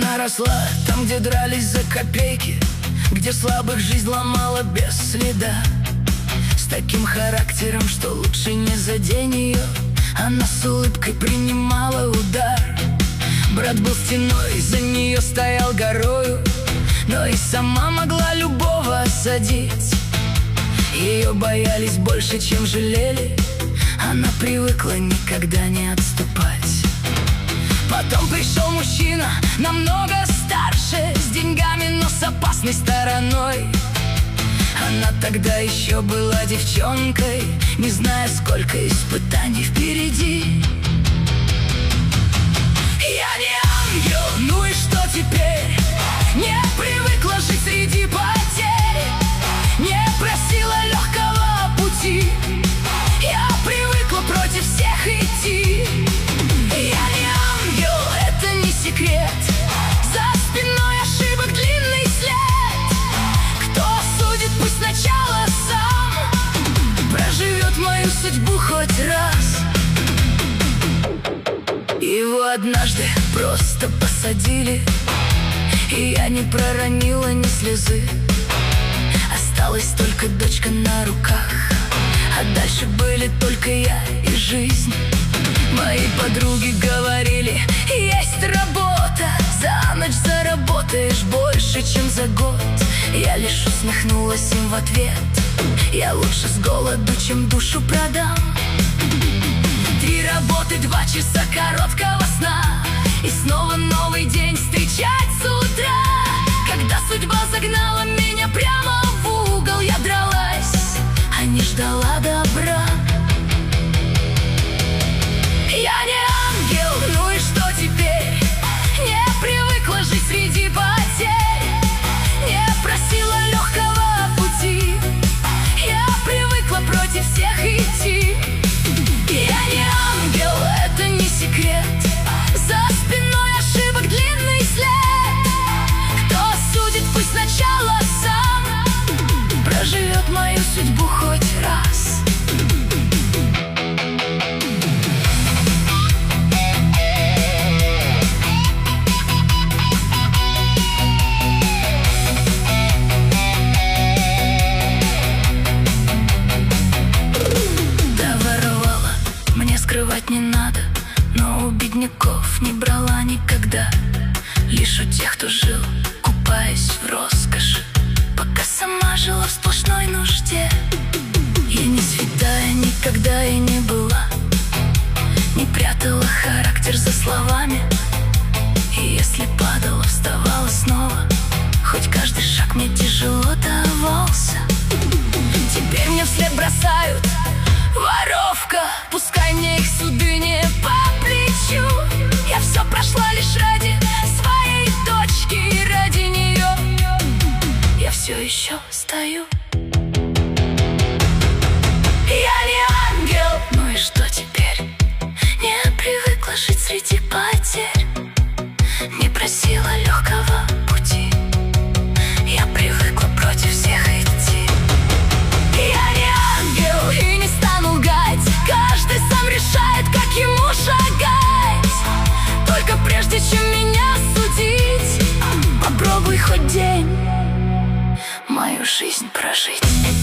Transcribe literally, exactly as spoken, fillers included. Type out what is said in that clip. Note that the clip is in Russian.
Она росла там, где дрались за копейки, где слабых жизнь ломала без следа. С таким характером, что лучше не задень ее, она с улыбкой принимала удар. Брат был стеной, за нее стоял горою, но и сама могла любого осадить. Ее боялись больше, чем жалели, она привыкла никогда не отступать. Потом пришел мужчина, намного старше, с деньгами, но с опасной стороной. Она тогда еще была девчонкой, не зная, сколько испытаний впереди. Я не ангел, ну и что теперь? Не привыкла жить среди потерь, не просила легкого пути. Я привыкла против всех идти. Я не ангел, это не секрет, за спиной ошибок длинный след. Кто судит, пусть сначала сам проживет мою судьбу хоть раз. Его однажды просто посадили, и я не проронила ни слезы. Осталась только дочка на руках, а дальше были только я и жизнь. Мои подруги говорили: есть работа, за ночь заработаешь больше, чем за год. Я лишь усмехнулась им в ответ: я лучше с голоду, чем душу продам. Три работы, два часа короткого сна, и снова новый день встречать с утра. Когда судьба загнала меня прямо в угол, я дралась, а не ждала добра. Я не ангел, ну и что теперь? Не привыкла жить среди потерь, не просила легкого пути. Я привыкла против всех идти. Я не ангел, это не секрет, за спиной ошибок длинный след. Кто судит, пусть сначала сам проживет мою судьбу хоть раз. Скрывать не надо, но у бедняков не брала никогда. Лишь у тех, кто жил, купаясь в роскоши, пока сама жила в сплошной нужде. Я не святая никогда и не была, не прятала характер за словами. И если падала, вставала снова, хоть каждый шаг мне тяжело давался. Теперь мне вслед бросают: воровка, пускай мне их суды не по плечу. Я все прошла лишь ради своей дочки, и ради нее я все еще стою. Я не ангел, ну и что теперь? Не привыкла жить среди потерь, не просила легкого пути. Я привыкла против всех идти. Я не ангел и не стану лгать, каждый сам решает, как ему шагать. Только прежде чем меня судить, попробуй хоть день мою жизнь прожить.